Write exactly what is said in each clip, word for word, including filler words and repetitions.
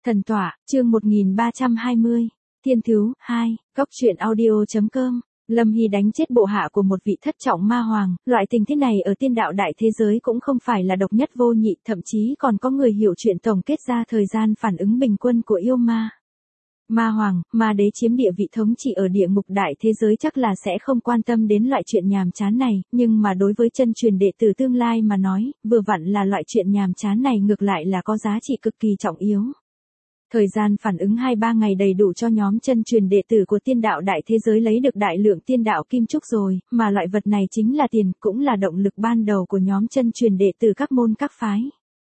Thần tọa, chương một nghìn ba trăm hai mươi. Thiên thứ, hai, góc truyện audio.com. Lâm Hy đánh chết bộ hạ của một vị thất trọng ma hoàng, loại tình thế này ở tiên đạo đại thế giới cũng không phải là độc nhất vô nhị, thậm chí còn có người hiểu chuyện tổng kết ra thời gian phản ứng bình quân của yêu ma. Ma hoàng, ma đế chiếm địa vị thống trị ở địa ngục đại thế giới chắc là sẽ không quan tâm đến loại chuyện nhàm chán này, nhưng mà đối với chân truyền đệ tử tương lai mà nói, vừa vặn là loại chuyện nhàm chán này ngược lại là có giá trị cực kỳ trọng yếu. Thời gian phản ứng hai ba ngày đầy đủ cho nhóm chân truyền đệ tử của tiên đạo đại thế giới lấy được đại lượng tiên đạo kim trúc rồi, mà loại vật này chính là tiền, cũng là động lực ban đầu của nhóm chân truyền đệ tử các môn các phái.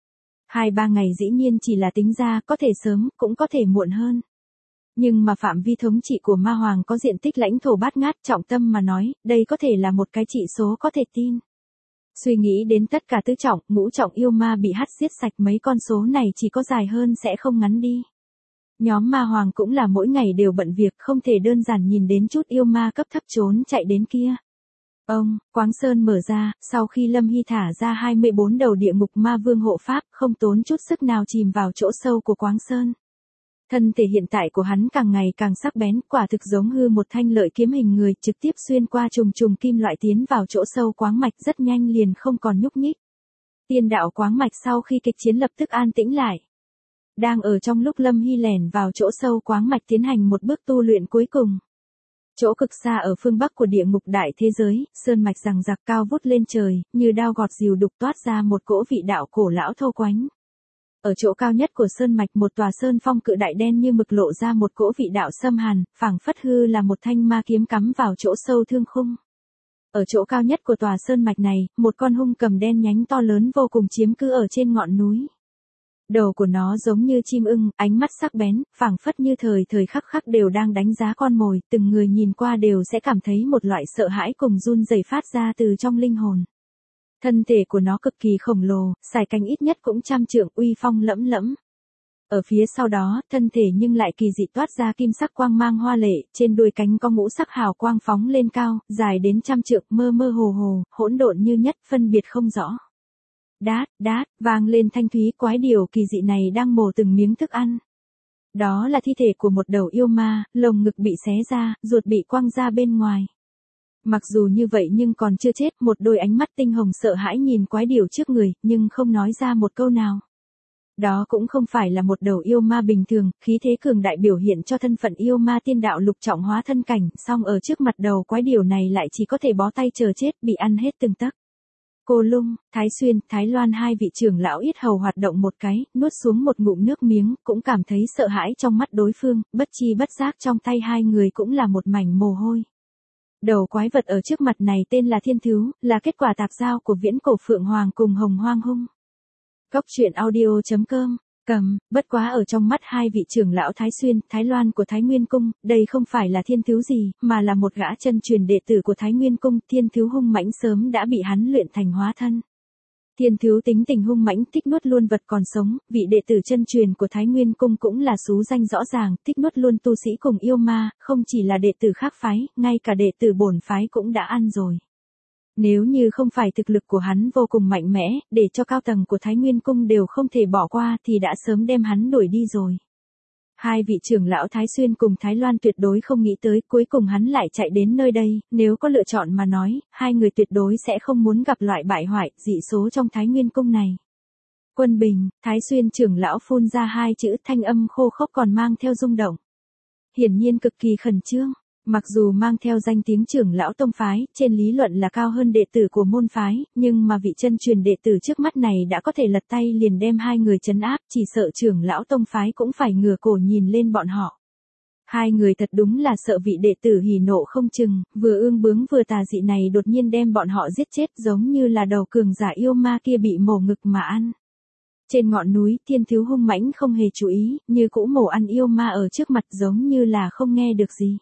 Hai ba ngày dĩ nhiên chỉ là tính ra, có thể sớm, cũng có thể muộn hơn. Nhưng mà phạm vi thống trị của ma hoàng có diện tích lãnh thổ bát ngát, trọng tâm mà nói, đây có thể là một cái trị số có thể tin. Suy nghĩ đến tất cả tứ trọng, ngũ trọng yêu ma bị hắt giết sạch, mấy con số này chỉ có dài hơn sẽ không ngắn đi. Nhóm ma hoàng cũng là mỗi ngày đều bận việc, không thể đơn giản nhìn đến chút yêu ma cấp thấp trốn chạy đến kia. Ông, Quáng Sơn mở ra, sau khi Lâm Hy thả ra hai mươi bốn đầu địa ngục ma vương hộ pháp, không tốn chút sức nào chìm vào chỗ sâu của Quáng Sơn. Thân thể hiện tại của hắn càng ngày càng sắc bén, quả thực giống hư một thanh lợi kiếm hình người, trực tiếp xuyên qua trùng trùng kim loại tiến vào chỗ sâu quáng mạch, rất nhanh liền không còn nhúc nhích. Tiên đạo quáng mạch sau khi kịch chiến lập tức an tĩnh lại. Đang ở trong lúc Lâm Hy lẻn vào chỗ sâu quáng mạch tiến hành một bước tu luyện cuối cùng. Chỗ cực xa ở phương bắc của địa ngục đại thế giới, sơn mạch rằng rạc cao vút lên trời, như đao gọt dìu đục toát ra một cỗ vị đạo cổ lão thô quánh. Ở chỗ cao nhất của sơn mạch, một tòa sơn phong cự đại đen như mực lộ ra một cỗ vị đạo xâm hàn, phảng phất hư là một thanh ma kiếm cắm vào chỗ sâu thương khung. Ở chỗ cao nhất của tòa sơn mạch này, một con hung cầm đen nhánh to lớn vô cùng chiếm cứ ở trên ngọn núi. Đầu của nó giống như chim ưng, ánh mắt sắc bén, phảng phất như thời thời khắc khắc đều đang đánh giá con mồi, từng người nhìn qua đều sẽ cảm thấy một loại sợ hãi cùng run rẩy phát ra từ trong linh hồn. Thân thể của nó cực kỳ khổng lồ, sải cánh ít nhất cũng trăm trượng, uy phong lẫm lẫm. Ở phía sau đó, thân thể nhưng lại kỳ dị toát ra kim sắc quang mang hoa lệ, trên đuôi cánh có ngũ sắc hào quang phóng lên cao, dài đến trăm trượng, mơ mơ hồ hồ, hỗn độn như nhất, phân biệt không rõ. Đát, đát, vang lên thanh thúy, quái điều kỳ dị này đang mổ từng miếng thức ăn. Đó là thi thể của một đầu yêu ma, lồng ngực bị xé ra, ruột bị quăng ra bên ngoài. Mặc dù như vậy nhưng còn chưa chết, một đôi ánh mắt tinh hồng sợ hãi nhìn quái điều trước người, nhưng không nói ra một câu nào. Đó cũng không phải là một đầu yêu ma bình thường, khí thế cường đại biểu hiện cho thân phận yêu ma tiên đạo lục trọng hóa thân cảnh, song ở trước mặt đầu quái điều này lại chỉ có thể bó tay chờ chết, bị ăn hết từng tấc. Cô Lung, Thái Xuyên, Thái Loan hai vị trưởng lão yết hầu hoạt động một cái, nuốt xuống một ngụm nước miếng, cũng cảm thấy sợ hãi trong mắt đối phương, bất chi bất giác trong tay hai người cũng là một mảnh mồ hôi. Đầu quái vật ở trước mặt này tên là Thiên Thứ, là kết quả tạp giao của viễn cổ Phượng Hoàng cùng Hồng Hoang Hung. Góc truyện audio.com. Cầm, bất quá ở trong mắt hai vị trưởng lão Thái Xuyên, Thái Loan của Thái Nguyên Cung, đây không phải là Thiên Thứ gì, mà là một gã chân truyền đệ tử của Thái Nguyên Cung. Thiên Thứ hung mãnh sớm đã bị hắn luyện thành hóa thân. Thiên Thứ tính tình hung mãnh, thích nuốt luôn vật còn sống, vị đệ tử chân truyền của Thái Nguyên Cung cũng là xú danh rõ ràng, thích nuốt luôn tu sĩ cùng yêu ma, không chỉ là đệ tử khác phái, ngay cả đệ tử bổn phái cũng đã ăn rồi. Nếu như không phải thực lực của hắn vô cùng mạnh mẽ, để cho cao tầng của Thái Nguyên Cung đều không thể bỏ qua thì đã sớm đem hắn đuổi đi rồi. Hai vị trưởng lão Thái Xuyên cùng Thái Loan tuyệt đối không nghĩ tới, cuối cùng hắn lại chạy đến nơi đây, nếu có lựa chọn mà nói, hai người tuyệt đối sẽ không muốn gặp loại bại hoại, dị số trong Thái Nguyên Cung này. Quân bình, Thái Xuyên trưởng lão phun ra hai chữ, thanh âm khô khốc còn mang theo rung động. Hiển nhiên cực kỳ khẩn trương. Mặc dù mang theo danh tiếng trưởng lão tông phái, trên lý luận là cao hơn đệ tử của môn phái, nhưng mà vị chân truyền đệ tử trước mắt này đã có thể lật tay liền đem hai người trấn áp, chỉ sợ trưởng lão tông phái cũng phải ngửa cổ nhìn lên bọn họ. Hai người thật đúng là sợ vị đệ tử hỉ nộ không chừng, vừa ương bướng vừa tà dị này đột nhiên đem bọn họ giết chết, giống như là đầu cường giả yêu ma kia bị mổ ngực mà ăn. Trên ngọn núi, Thiên Thứ hung mãnh không hề chú ý, như cũ mổ ăn yêu ma ở trước mặt giống như là không nghe được gì.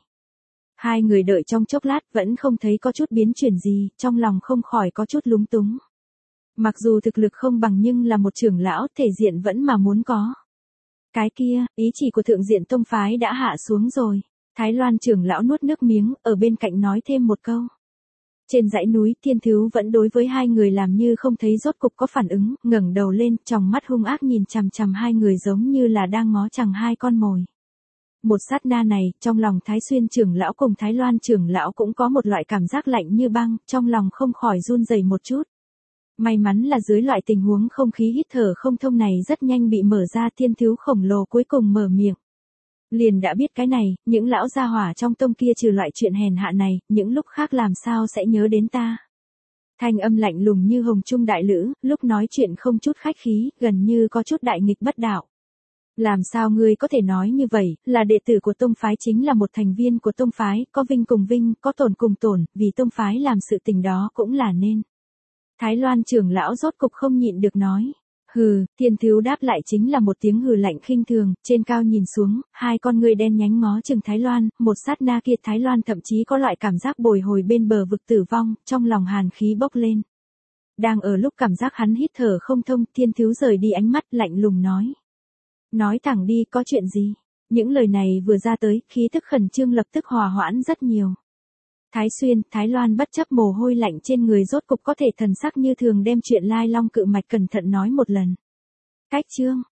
Hai người đợi trong chốc lát vẫn không thấy có chút biến chuyển gì, trong lòng không khỏi có chút lúng túng. Mặc dù thực lực không bằng nhưng là một trưởng lão, thể diện vẫn mà muốn có. Cái kia, ý chỉ của thượng diện tông phái đã hạ xuống rồi. Thái Loan trưởng lão nuốt nước miếng, ở bên cạnh nói thêm một câu. Trên dãy núi Thiên Thứ vẫn đối với hai người làm như không thấy, rốt cục có phản ứng, ngẩng đầu lên, tròng mắt hung ác nhìn chằm chằm hai người giống như là đang ngó chừng hai con mồi. Một sát na này, trong lòng Thái Xuyên trưởng lão cùng Thái Loan trưởng lão cũng có một loại cảm giác lạnh như băng, trong lòng không khỏi run rẩy một chút. May mắn là dưới loại tình huống không khí hít thở không thông này rất nhanh bị mở ra, Thiên Thứ khổng lồ cuối cùng mở miệng. Liền đã biết cái này, những lão gia hỏa trong tông kia trừ loại chuyện hèn hạ này, những lúc khác làm sao sẽ nhớ đến ta. Thanh âm lạnh lùng như hồng trung đại lữ, lúc nói chuyện không chút khách khí, gần như có chút đại nghịch bất đạo. Làm sao ngươi có thể nói như vậy, là đệ tử của tông phái chính là một thành viên của tông phái, có vinh cùng vinh, có tổn cùng tổn, vì tông phái làm sự tình đó cũng là nên. Thái Loan trưởng lão rốt cục không nhịn được nói. Hừ, Thiên Thứ đáp lại chính là một tiếng hừ lạnh khinh thường, trên cao nhìn xuống, hai con ngươi đen nhánh ngó chừng Thái Loan, một sát na kia Thái Loan thậm chí có loại cảm giác bồi hồi bên bờ vực tử vong, trong lòng hàn khí bốc lên. Đang ở lúc cảm giác hắn hít thở không thông, Thiên Thứ rời đi ánh mắt lạnh lùng nói. Nói thẳng đi, có chuyện gì? Những lời này vừa ra tới, khí tức khẩn trương lập tức hòa hoãn rất nhiều. Thái Xuyên, Thái Loan bất chấp mồ hôi lạnh trên người rốt cục có thể thần sắc như thường đem chuyện Lai Long cự mạch cẩn thận nói một lần. Cách chương,